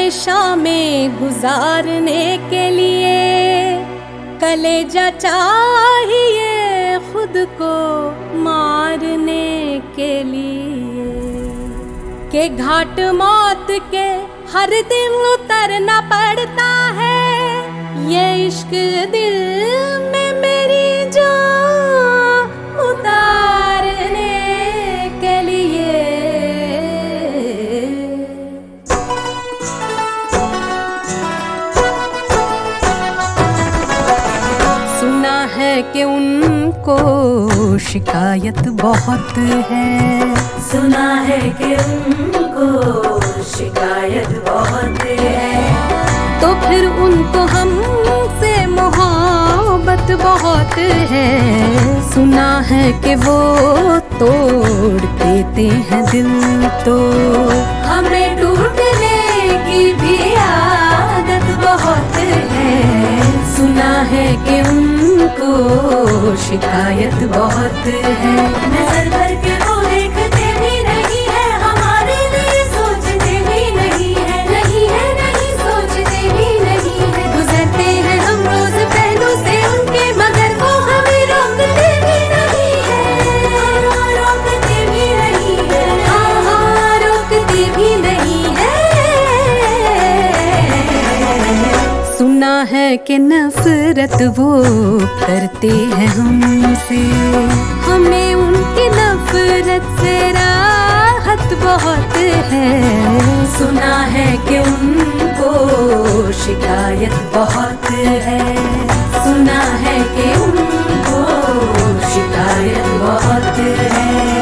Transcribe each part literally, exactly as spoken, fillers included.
शामें गुजारने के लिए कलेजा चाहिए खुद को मारने के लिए, के घाट मौत के हर दिन उतरना पड़ता है, ये इश्क दिल में मेरी जान उतारने के लिए। सुना है कि उनको शिकायत बहुत है, सुना है कि उनको शिकायत बहुत है, तो फिर उनको हमसे मोहब्बत बहुत है। सुना है कि वो तोड़ देते हैं दिल, तो हमें टूटने की भी आदत बहुत है। सुना है कि उनको शिकायत बहुत है। नजर भर के वो देखते भी नहीं है, हमारे लिए सोचते भी नहीं है, नहीं है नहीं सोचते भी नहीं है। गुजरते हैं हम रोज पहलू से उनके, मगर वो हमें रोकते भी नहीं है, रोकते भी नहीं है, हाँ हाँ रोकते भी नहीं है। सुना है कि नफरत वो करते हैं हमसे, हमें उनकी नफरत से राहत बहुत है। सुना है कि उनको शिकायत बहुत है, सुना है कि उनको शिकायत बहुत है।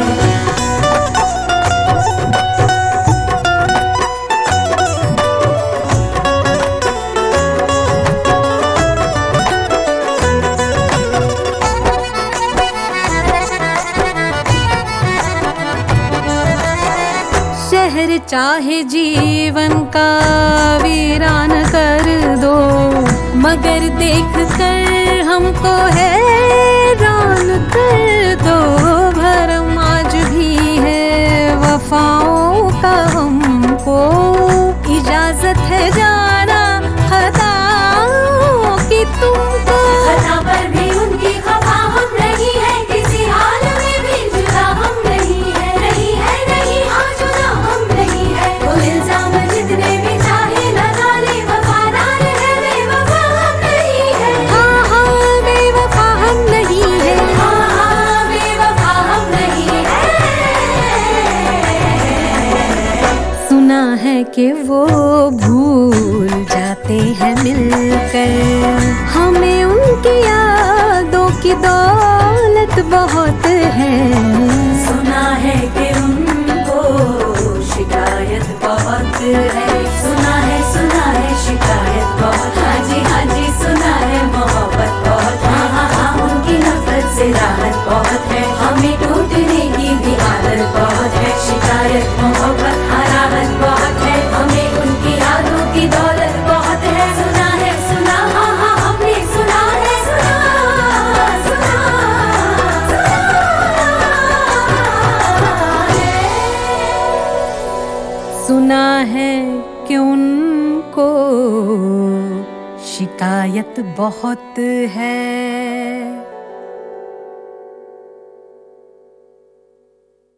शहर चाहे जीवन का वीरान कर दो, मगर देख कर हमको हैरान कर दो। भरम आज भी है वफाओं का, हमको इजाजत है जाना खताओं की तुमको। खता पर भी उनकी खफा हम नहीं है, किसी हाल में भी जुदा हम नहीं है, नहीं है नहीं हाँ जुदा हम नहीं है। वो इल्जाम जितने भी चाहे लगा ले, वफादार है बेवफा हम नहीं है, हाँ हाँ बेवफा हम नहीं है, हाँ हाँ बेवफा हम नहीं है। सुना है कि वो भूल जाते हैं मिलकर, हमें उनकी यादों की दौलत बहुत है। सुना है कि उनको शिकायत बहुत है, सुना है सुना है शिकायत बहुत। हाँ जी हाँ जी सुना है मोहब्बत बहुत, हाँ हाँ हाँ उनकी नफरत से राहत बहुत है, हमें टूटने की भी आदत बहुत है। शिकायत मोहब्बत हाँ राहत बहुत है, हमें उनकी यादों की दौलत बहुत है। सुना है सुना हाँ हाँ हमने सुना है, सुना सुना सुना है कि उनको शिकायत बहुत है।